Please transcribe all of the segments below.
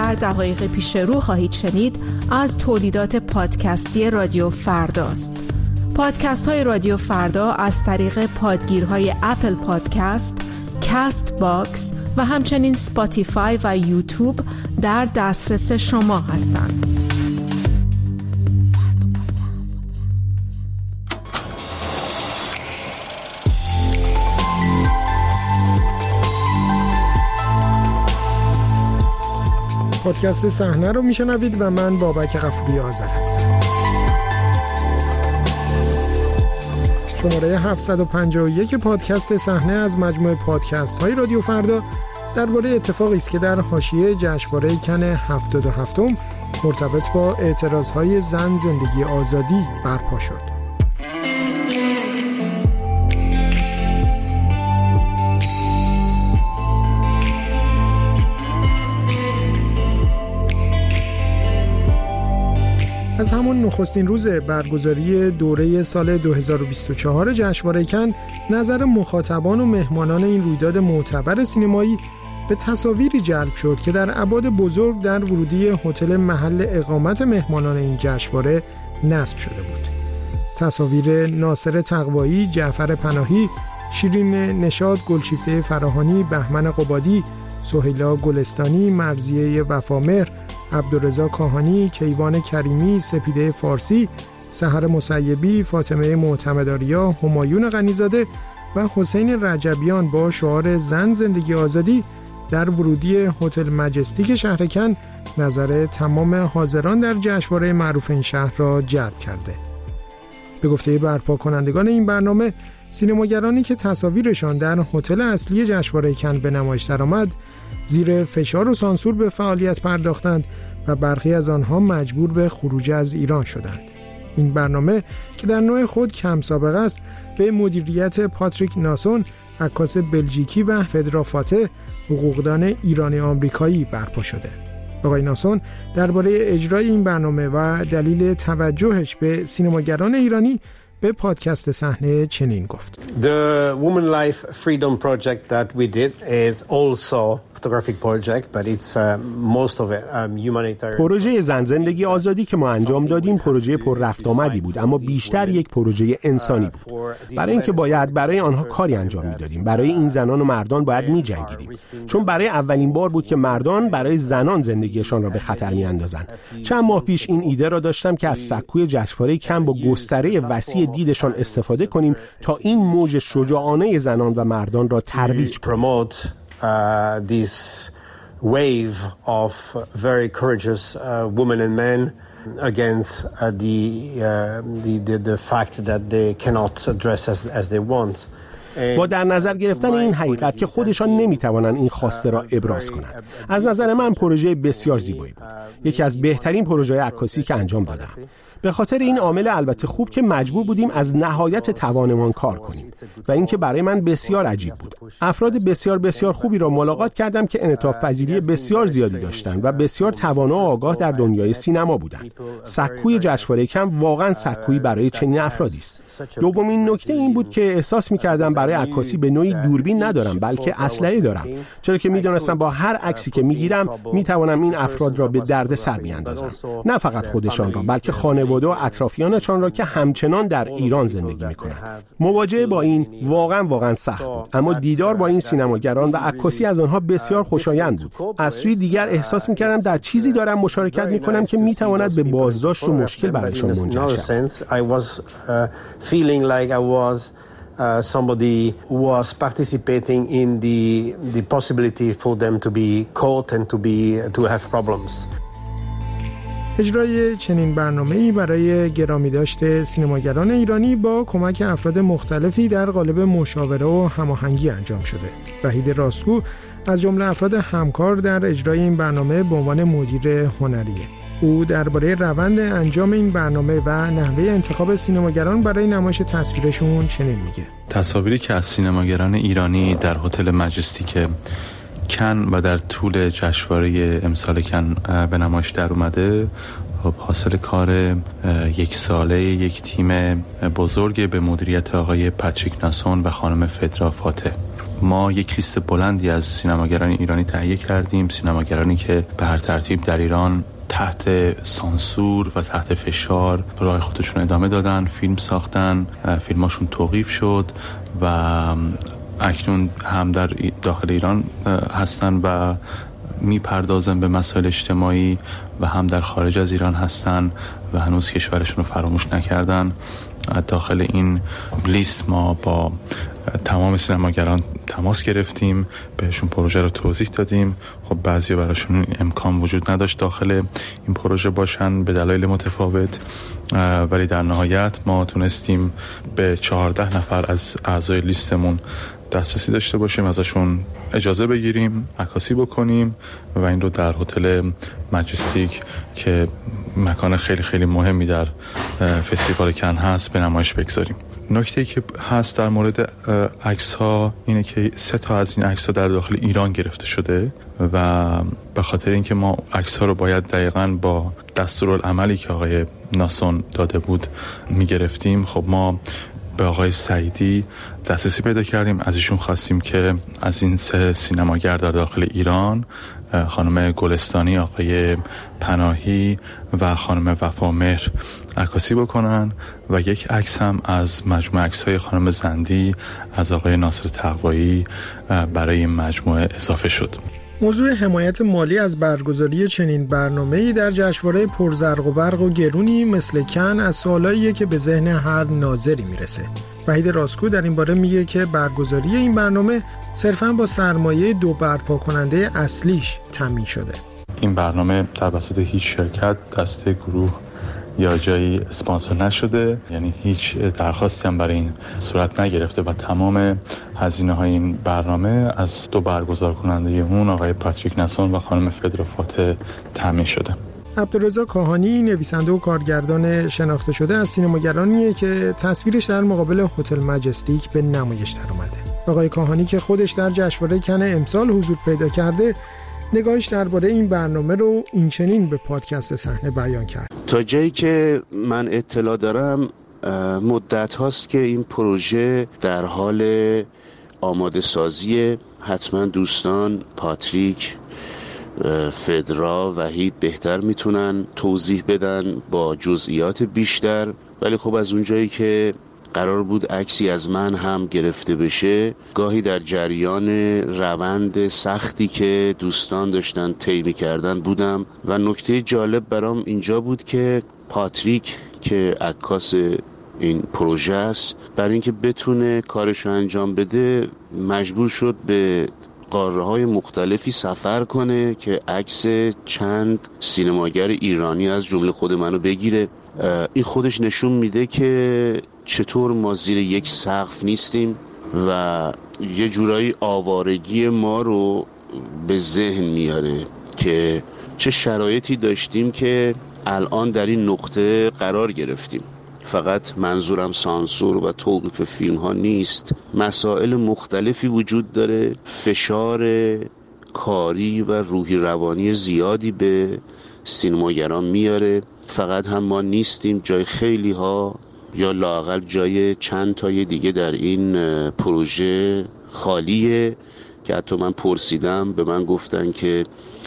در دقایق پیش رو خواهید شنید از تولیدات پادکستی رادیو فرداست. پادکست های رادیو فردا از طریق پادگیرهای اپل پادکست، کست باکس و همچنین سپاتیفای و یوتیوب در دسترس شما هستند. پادکست صحنه رو میشنوید و من بابک غفوری آذر هستم. شماره 751 پادکست صحنه از مجموعه پادکست های رادیو فردا درباره اتفاقی است که در حاشیه جشنواره کن 77 مرتبط با اعتراضهای زن زندگی آزادی برپا شد. از همون نخستین روز برگزاری دوره سال 2024 جشنواره کن، نظر مخاطبان و مهمانان این رویداد معتبر سینمایی به تصاویری جلب شد که در ابعاد بزرگ در ورودی هتل محل اقامت مهمانان این جشنواره نصب شده بود. تصاویر ناصر تقوایی، جعفر پناهی، شیرین نشاط، گلشیفته فراهانی، بهمن قبادی، سهیلا گلستانی، مرضیه وفامهر، عبدالرضا کاهانی، کیوان کریمی، سپیده فارسی، سحر مسیبی، فاطمه معتمداریا، همایون غنیزاده و حسین رجبیان با شعار زن زندگی آزادی در ورودی هتل مجستیک شهر کن نظر تمام حاضران در جشنواره معروف این شهر را جلب کرده. به گفته برپا کنندگان این برنامه، سینماگرانی که تصاویرشان در هتل اصلی جشنواره کن به نمایش درآمد، زیر فشار و سانسور به فعالیت پرداختند و برخی از آنها مجبور به خروج از ایران شدند. این برنامه که در نوع خود کم سابقه است، به مدیریت پاتریک ناسون، عکاس بلژیکی و فدرا فاتح، حقوقدان ایرانی آمریکایی برپا شده. آقای ناسون درباره اجرای این برنامه و دلیل توجهش به سینماگران ایرانی به پادکست صحنه چنین گفت. The Women Life Freedom Project that we did is also photographic project, but it's most of it humanitarian. پروژه زن زندگی آزادی که ما انجام دادیم پروژه پر رفت آمدی بود، اما بیشتر یک پروژه انسانی بود. برای اینکه باید برای آنها کاری انجام میدادیم، برای این زنان و مردان باید میجنگیدیم، چون برای اولین بار بود که مردان برای زنان زندگیشان را به خطر میاندازند. چند ماه پیش این ایده را داشتم که از سکوی جشنواره کن با گستره وسیع دیدشان استفاده کنیم تا این موج شجاعانه زنان و مردان را ترویج کنیم. This wave of very courageous women and men against the fact that they cannot dress as they want. با در نظر گرفتن این حقیقت که خودشان نمیتوانند این خواسته را ابراز کنند. از نظر من پروژه بسیار زیبایی بود. یکی از بهترین پروژه‌های عکاسی که انجام دادم. به خاطر این عامل البته خوب که مجبور بودیم از نهایت توانمان کار کنیم و اینکه برای من بسیار عجیب بود. افراد بسیار بسیار خوبی را ملاقات کردم که انعطاف پذیری بسیار زیادی داشتند و بسیار توانا و آگاه در دنیای سینما بودند. سکوی جشنواره کن واقعا سکویی برای چنین افرادی است. دومین نکته این بود که احساس می‌کردم برای عکاسی به نوعی دوربین ندارم، بلکه اسلحه دارم، چرا که می‌دونستم با هر عکسی که می‌گیرم می‌توانم این افراد را به درد سر بیاندازم، نه فقط خودشان را بلکه خانواده و اطرافیانشان را که همچنان در ایران زندگی می‌کنند. مواجهه با این واقعا سخت بود، اما دیدار با این سینماگران و عکاسی از آنها بسیار خوشایند بود. از سوی دیگر احساس می‌کردم در چیزی دارم مشارکت می‌کنم که می‌تواند به بازداشت و مشکل برایشان منجر شود. Feeling like I was somebody who was participating in the possibility for them to be caught and to have problems. اجرای چنین برنامه‌ای برای گرامی داشته سینماگران ایرانی با کمک افراد مختلفی در قالب مشاوره و هماهنگی انجام شده. وحید راستگو از جمله افراد همکار در اجرای این برنامه به عنوان مدیر هنریه. او درباره روند انجام این برنامه و نحوه انتخاب سینماگران برای نمایش تصویرشون چنین میگه. تصاویری که از سینماگران ایرانی در هتل مجستیک کن و در طول جشنواره امسال کن به نمایش در اومده حاصل کار یک ساله یک تیم بزرگ به مدیریت آقای پاتریک ناسون و خانم فدرا فاتح. ما یک لیست بلندی از سینماگران ایرانی تهیه کردیم، سینماگرانی که به هر ترتیب در ایران تحت سانسور و تحت فشار راه خودشون ادامه دادن، فیلم ساختن، فیلماشون توقیف شد و اکنون هم در داخل ایران هستن و میپردازن به مسائل اجتماعی و هم در خارج از ایران هستن و هنوز کشورشون رو فراموش نکردن. داخل این لیست ما با تمام سینماگران تماس گرفتیم، بهشون پروژه رو توضیح دادیم. خب بعضی براشون امکان وجود نداشت داخل این پروژه باشن به دلایل متفاوت، ولی در نهایت ما تونستیم به 14 نفر از اعضای لیستمون دسترسی داشته باشیم، ازشون اجازه بگیریم عکاسی بکنیم و این رو در هتل مجستیک که مکان خیلی خیلی مهمی در فستیوال کن هست به نمایش بگذاریم. نکته‌ای که هست در مورد عکس‌ها اینه که 3 تا از این عکس‌ها در داخل ایران گرفته شده و به خاطر اینکه ما عکس‌ها رو باید دقیقاً با دستورالعملی که آقای ناسون داده بود می‌گرفتیم، خب ما به آقای سعیدی دسترسی پیدا کردیم. از ایشون خواستیم که از این 3 سینماگر در داخل ایران، خانم گلستانی، آقای پناهی و خانم وفامهر عکاسی بکنن و یک عکس هم از مجموعه عکس‌های خانم زندی از آقای ناصر تقوایی برای این مجموعه اضافه شد. موضوع حمایت مالی از برگزاری چنین برنامه‌ای در جشنواره پرزرق و برق و گرونی مثل کن از سوالاییه که به ذهن هر ناظری میرسه. وحید راستگو در این باره میگه که برگزاری این برنامه صرفاً با سرمایه 2 برپا کننده اصلیش تامین شده. این برنامه توسط هیچ شرکت، دسته، گروه یا جایی اسپانسر نشده، یعنی هیچ درخواستی هم برای این صورت نگرفته و تمام هزینه‌های این برنامه از 2 برگزار کننده اون، آقای پاتریک ناسون و خانم فدرافات تامین شده. عبدالرضا کاهانی نویسنده و کارگردان شناخته شده از سینماگرانیه که تصویرش در مقابل هتل مجستیک به نمایش در اومده. آقای کاهانی که خودش در جشنواره کن امسال حضور پیدا کرده، نگاهش درباره این برنامه رو این چنین به پادکست صحنه بیان کرد. تا جایی که من اطلاع دارم مدت هاست که این پروژه در حال آماده سازیه. حتما دوستان پاتریک، فدرا، وحید بهتر میتونن توضیح بدن با جزئیات بیشتر، ولی خب از اونجایی که قرار بود عکسی از من هم گرفته بشه، گاهی در جریان روند سختی که دوستان داشتن طی می‌کردن بودم و نکته جالب برام اینجا بود که پاتریک که عکاس این پروژه است، برای اینکه بتونه کارشو انجام بده مجبور شد به قاره‌های مختلفی سفر کنه که عکس چند سینماگر ایرانی از جمله خود منو بگیره. این خودش نشون میده که چطور ما زیر یک سقف نیستیم و یه جورایی آوارگی ما رو به ذهن میاره که چه شرایطی داشتیم که الان در این نقطه قرار گرفتیم. فقط منظورم سانسور و توقیف فیلم ها نیست، مسائل مختلفی وجود داره، فشار کاری و روحی روانی زیادی به سینماگران میاره. فقط هم ما نیستیم، جای خیلی ها یا لااقل جای چند تای دیگه در این پروژه خالیه که حتی من پرسیدم به من گفتن که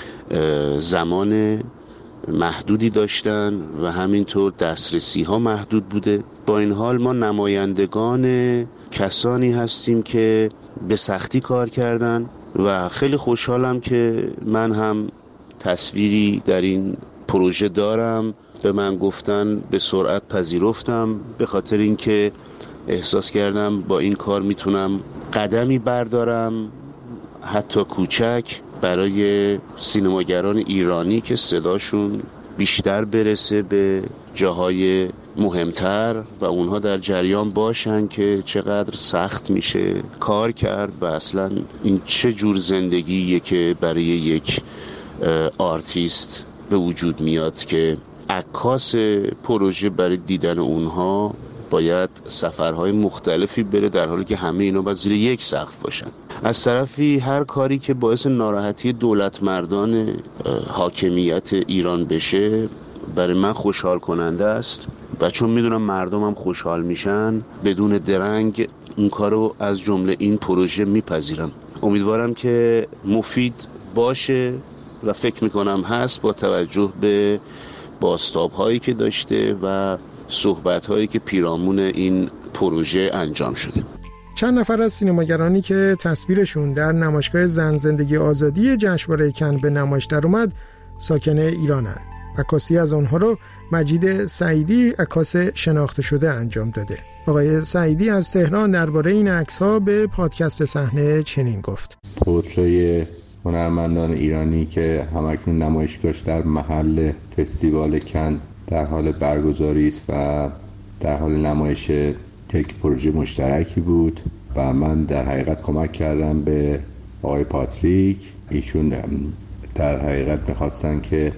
زمان محدودی داشتن و همینطور دسترسی ها محدود بوده. با این حال ما نمایندگان کسانی هستیم که به سختی کار کردن و خیلی خوشحالم که من هم تصویری در این پروژه دارم. به من گفتن به سرعت پذیرفتم، به خاطر اینکه احساس کردم با این کار میتونم قدمی بردارم حتی کوچک برای سینماگران ایرانی که صداشون بیشتر برسه به جاهای مهمتر و اونها در جریان باشن که چقدر سخت میشه کار کرد و اصلا این چه جور زندگیه که برای یک آرتیست به وجود میاد که عکاس پروژه برای دیدن اونها باید سفرهای مختلفی بره، در حالی که همه اینا باید زیر یک سقف باشن. از طرفی هر کاری که باعث ناراحتی دولت مردان حاکمیت ایران بشه برای من خوشحال کننده است. و چون میدونم مردمم خوشحال میشن بدون درنگ اون کارو از جمله این پروژه میپذیرم. امیدوارم که مفید باشه و فکر میکنم هست با توجه به بازتاب‌هایی که داشته و صحبت‌هایی که پیرامون این پروژه انجام شده. چند نفر از سینماگرانی که تصویرشون در نمایشگاه زن زندگی آزادی جشنواره کن به نمایش در اومد ساکن ایرانن. عکاسی از آنها رو مجید سعیدی، عکاس شناخته شده، انجام داده. آقای سعیدی از تهران درباره این عکس‌ها به پادکست صحنه چنین گفت: پورتری هنرمندان ایرانی که همکنون نمایشگاهش در محل فستیوال کن در حال برگزاری است و در حال نمایش یک پروژه مشترکی بود و من در حقیقت کمک کردم به آقای پاتریک. ایشون در حقیقت می‌خواستن که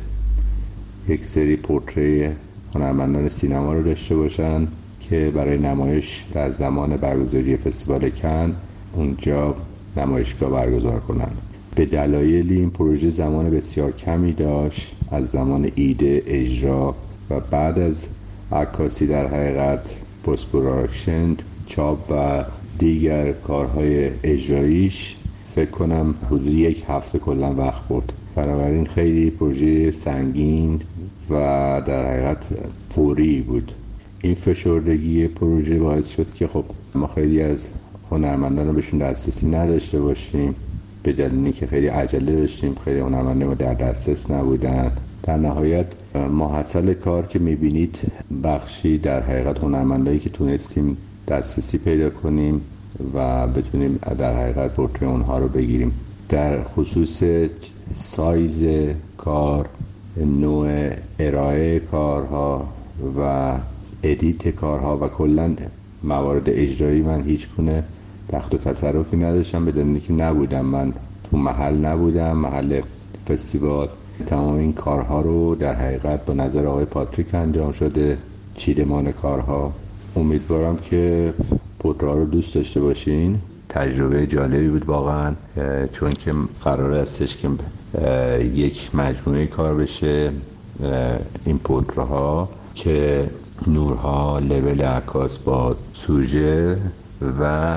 یک سری پورتری هنرمندان سینما رو داشته باشن که برای نمایش در زمان برگزاری فستیوال کن اونجا نمایشگاه برگزار کنن. به دلایلی این پروژه زمان بسیار کمی داشت از زمان ایده، اجرا و بعد از عکاسی در حقیقت پست پروداکشن، چاپ و دیگر کارهای اجراییش فکر کنم حدود یک هفته کلا وقت برد. بنابراین خیلی پروژه سنگین و در حقیقت فوری بود. این فشردگی پروژه باعث شد که خب ما خیلی از هنرمندان رو بهشون دسترسی نداشته باشیم، به دلیلی که خیلی عجله داشتیم، خیلی هنرمندان ما در دسترس نبودن. در نهایت محصل کار که میبینید بخشی در حقیقت هنرمندایی که تونستیم دسترسی پیدا کنیم و بتونیم در حقیقت پورتری اونها رو بگیریم. در خصوص سایز کار، نوع ارائه کارها و ادیت کارها و کلا موارد اجرایی من هیچ گونه دخل و تصرفی نداشتم، به دلیلی که نبودم، من تو محل نبودم، محل فستیوال. تمام این کارها رو در حقیقت با نظر آقای پاتریک انجام شده، چیدمان کارها. امیدوارم که پورتری رو دوست داشته باشین. تجربه جالبی بود واقعا، چون که قرار استش که یک مجموعه کار بشه این پورتری‌ها که نورها، لول عکاس با سوژه و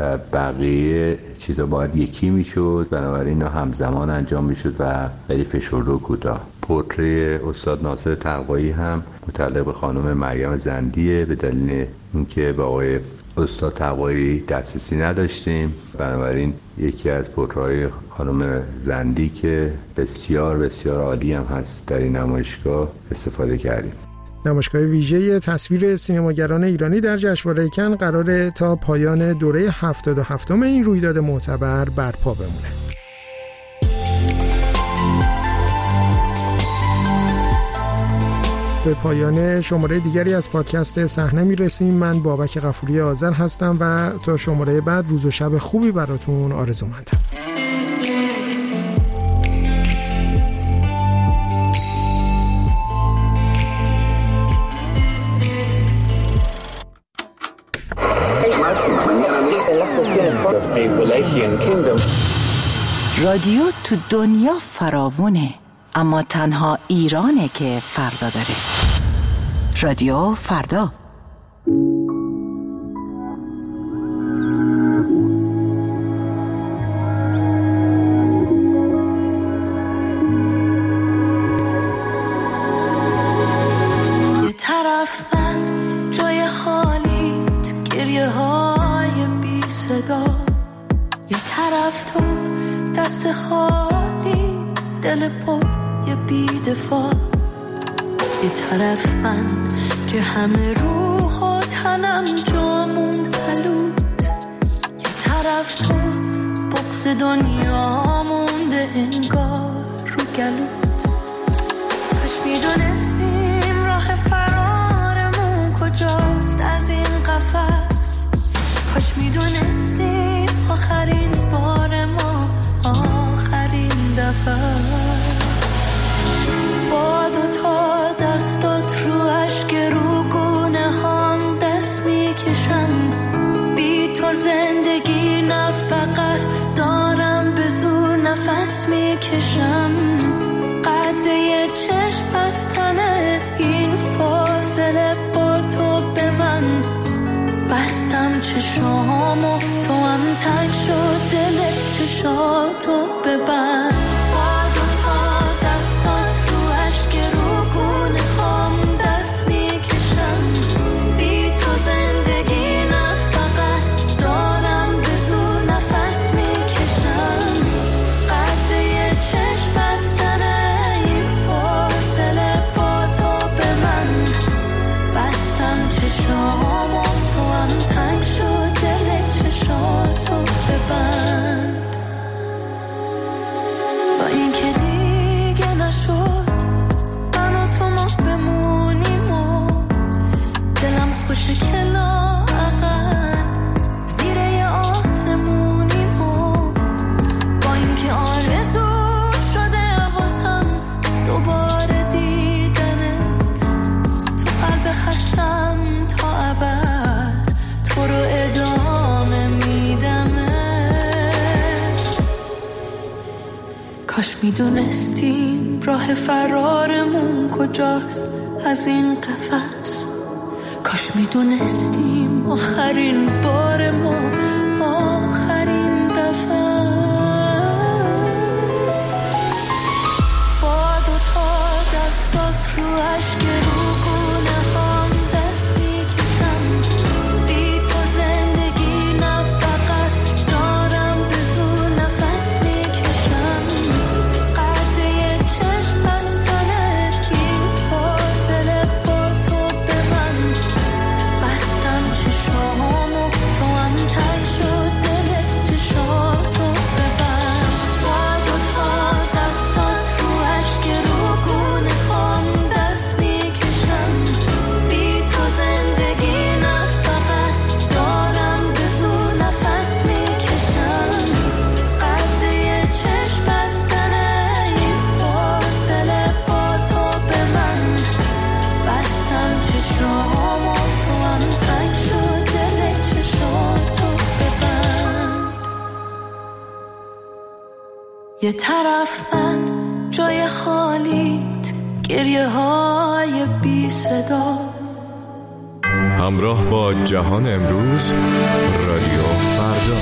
بقیه چیزا باید یکی میشد، بنابراین همزمان انجام میشد و خیلی فشرده و کوتاه. پورتری استاد ناصر تقوایی هم متعلق به خانم مریم زندیه، به دلیل اینکه با آقای استاد تقوایی دسترسی نداشتیم، بنابراین یکی از پورتری‌های خانم زندی که بسیار بسیار عالی هم هست در این نمایشگاه استفاده کردیم. نمایشگاه ویژه تصویر سینماگران ایرانی در جشنواره کن قراره تا پایان دوره 77م این رویداد معتبر برپا بمونه. به پایان شماره دیگری از پادکست صحنه میرسیم. من بابک غفوری آذر هستم و تا شماره بعد روز و شب خوبی براتون آرزومندم. رادیو تو دنیا فراوونه، اما تنها ایرانه که فردا داره. رادیو فردا. یه طرف من جای خالیت، گریه های بی صدا، یه طرف تو دست خالی، دل پر یه بی دفاع، یه طرف من که همه روح و تنم جا موند پلوت، یه طرف تو بغض دنیا مونده انگار رو گلوت. کاش میدونستیم راه فرارمون کجاست از این قفس، کاش میدونستیم آخرین بار ما آخرین دفعه. با دوتا دستات رو اشک رو گونه هم دست میکشم، بی تو زندگی نه فقط دارم به زور نفس میکشم. قد یه چشم بستنه این فاصله با بستم چشامو تو هم تنگ شد دل چشاتو ببند با دوتا دستات رو عشق روگونه هم دست میکشم بی تو زندگی نه فقط دارم به زور نفس میکشم قد یه چشم بستنه این فاصله با تو به من بستم چشامو تو هم تنگ شد دل چشاتو ببند با این که دیگه نشد من و تو ما بمونیم و دلم خوشه که لااقل زیر یه آسمونیم و با این که آرزو شده واسم دوباره دیدنت تو قلب خستم تا ابد تو رو ادامه میدمه کاش میدونستیم راه فرارمون کجاست از این قفس کاش میدونستیم آخرین بار ما آخرین دفعه با دوتا دستات رو عشق روگونه هم دست میکشم بی تو زندگی نه فقط دارم به زور نفس میکشم قد یه چشم بستنه این فاصله با تو به من بستم چشامو تو هم تنگ شد دل چشاتو ببند با دوتا دستات رو عشق روگونه هم دست میکشم بی تو زندگی نه فقط دارم به زور نفس میکشم قد یه چشم بستنه این فاصله با تو به من بستم چشامو تو هم تنگ شد دل چشاتو ببند یه طرف من جای خالیت گریه های بی صدا همراه با جهان امروز رادیو فردا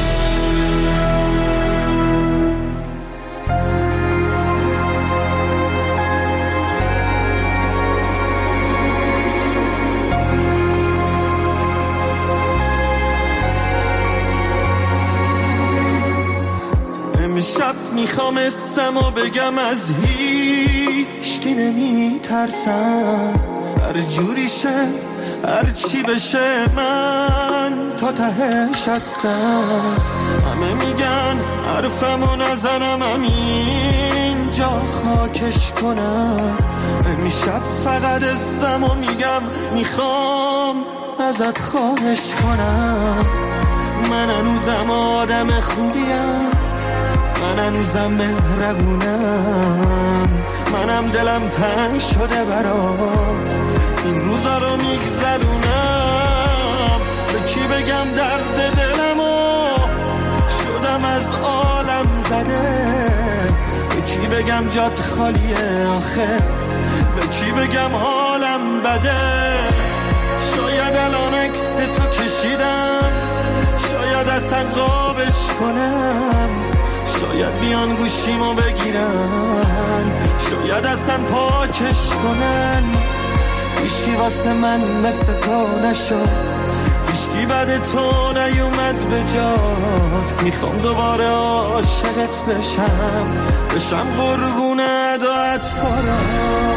امشب میخوام اسمو بگم از هیچ کی نمیترسم هر جوری شه هر چی بشه من تا تهش هستم همه میگن حرفمو نزنم همین جا خاکش کنم امشب فقط اسمو میگم میخوام ازت خواهش کنم من هنوزم آدم خوبیم من هنوزم مهربونم منم دلم تنگ شده برات این روزا رو میگذرونم به کی بگم درد دلمو شدم از عالم زده به کی بگم جات خالیه آخه به کی بگم حالم بده شاید الان عکس تو کشیدم شاید اصلا قابش کنم شاید بیان گوشیمو بگیرن شاید اصلا پاکش کنن هیچکی واسه من مثل تو نشد هیچکی بعد تو نیومد به جات میخوام دوباره عاشقت بشم قربونت و اطفارت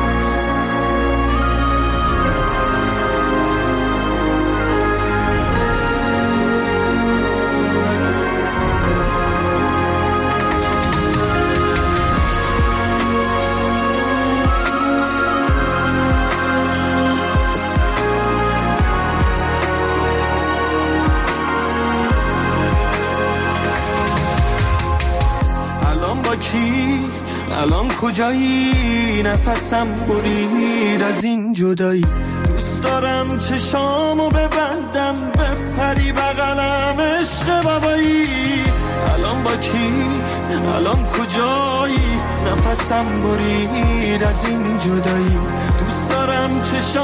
الان کجایی نفسم برید از این جدایی دوست دارم چشامو ببندم بپری بغلم عشق بابایی الان با کی الان کجایی نفسم برید از این جدایی دوست دارم چشام